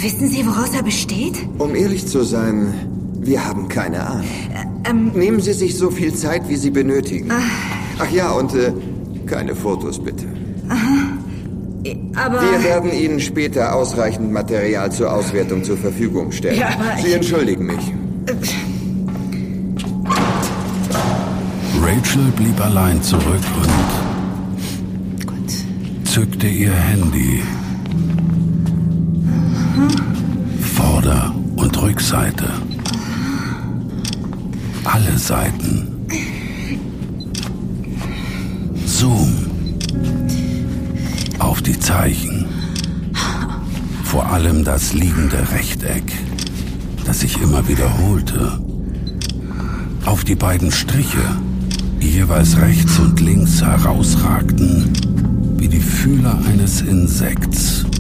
Wissen Sie, woraus er besteht? Um ehrlich zu sein, wir haben keine Ahnung. Nehmen Sie sich so viel Zeit, wie Sie benötigen. Ach ja, und keine Fotos, bitte. Aber... Wir werden Ihnen später ausreichend Material zur Auswertung zur Verfügung stellen. Ja, aber Sie entschuldigen mich. Rachel blieb allein zurück und zückte ihr Handy. Vorder- und Rückseite. Alle Seiten. Zoom. Auf die Zeichen. Vor allem das liegende Rechteck, das sich immer wiederholte. Auf die beiden Striche, die jeweils rechts und links herausragten, wie die Fühler eines Insekts.